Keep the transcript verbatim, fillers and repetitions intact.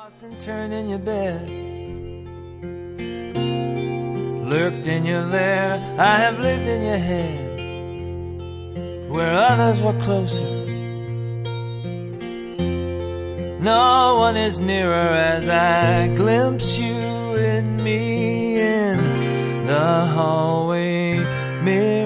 Tossed and turned in your bed, lurked in your lair. I have lived in your head, where others were closer. No one is nearer as I glimpse you in me in the hallway mirror.